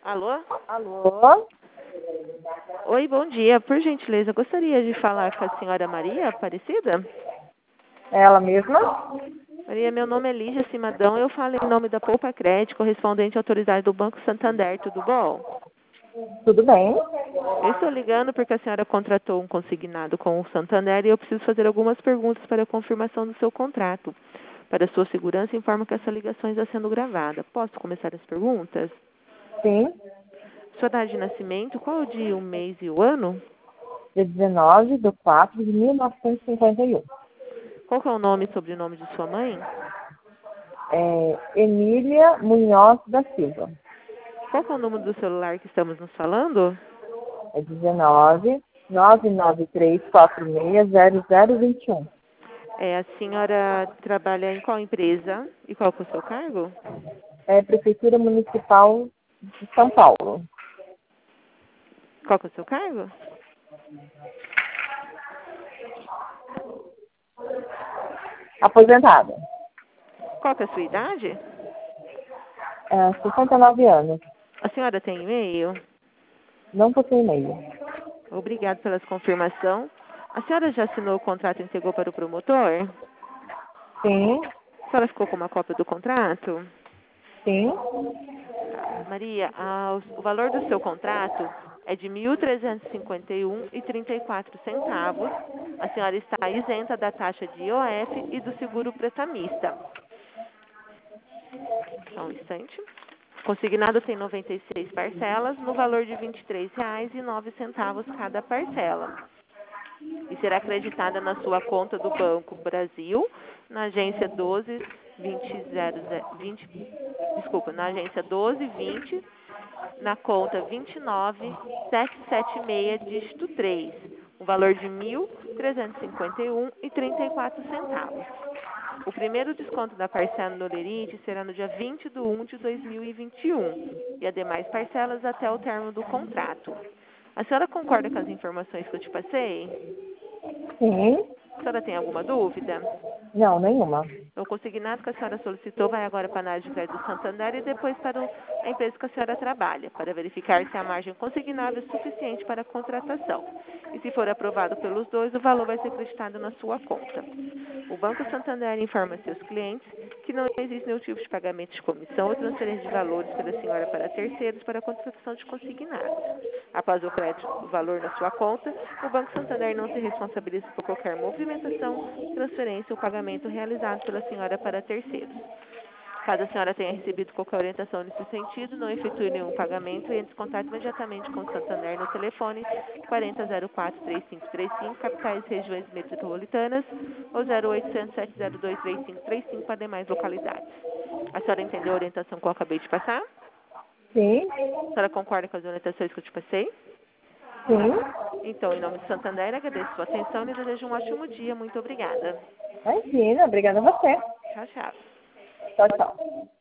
Alô? Alô? Oi, bom dia. Por gentileza, gostaria de falar com a senhora Maria Aparecida? Ela mesma? Maria, meu nome é Lígia Cimadão. Eu falo em nome da Poupa Crédito, correspondente à autoridade do Banco Santander. Tudo bom? Tudo bem? Eu estou ligando porque a senhora contratou um consignado com o Santander e eu preciso fazer algumas perguntas para a confirmação do seu contrato. Para sua segurança, informo que essa ligação está sendo gravada. Posso começar as perguntas? Sim. Sua data de nascimento, qual o dia, o mês e o ano? Dia 19/4/1951. Qual que é o nome e sobrenome de sua mãe? Emília Munhoz da Silva. Qual que é o número do celular que estamos nos falando? 19/993460021. A senhora trabalha em qual empresa e qual que é o seu cargo? Prefeitura Municipal de São Paulo. Qual que é o seu cargo? Aposentada. Qual que é a sua idade? 69 anos. A senhora tem e-mail? Não possui e-mail. Obrigado pela confirmação. A senhora já assinou o contrato e entregou para o promotor? Sim. A senhora ficou com uma cópia do contrato? Sim. Maria, o valor do seu contrato é de R$ 1.351,34. A senhora está isenta da taxa de IOF e do seguro pretamista. Só um instante. Consignado tem 96 parcelas, no valor de R$ 23,09 cada parcela. E será acreditada na sua conta do Banco Brasil, na agência 1220, na conta 29776, dígito 3, o valor de R$ 1.351,34. O primeiro desconto da parcela no Lerite será no dia 20/1/2021 e as demais parcelas até o término do contrato. A senhora concorda com as informações que eu te passei? Sim. A senhora tem alguma dúvida? Não, nenhuma. O consignado que a senhora solicitou vai agora para a análise de crédito do Santander e depois para a empresa que a senhora trabalha, para verificar se a margem consignável é suficiente para a contratação. E se for aprovado pelos dois, o valor vai ser acreditado na sua conta. O Banco Santander informa seus clientes que não existe nenhum tipo de pagamento de comissão ou transferência de valores pela senhora para terceiros para a contratação de consignados. Após o crédito do valor na sua conta, o Banco Santander não se responsabiliza por qualquer movimentação, transferência ou pagamento realizado pela senhora para terceiros. Caso a senhora tenha recebido qualquer orientação nesse sentido, não efetue nenhum pagamento e entre em contato imediatamente com o Santander no telefone 4004-3535, capitais regiões metropolitanas, ou 0800 702 3535 para demais localidades. A senhora entendeu a orientação que eu acabei de passar? Sim. A senhora concorda com as orientações que eu te passei? Sim. Então, em nome do Santander, agradeço a sua atenção e desejo um ótimo dia. Muito obrigada. Imagina, obrigada a você. Tchau, tchau. Tchau, tchau.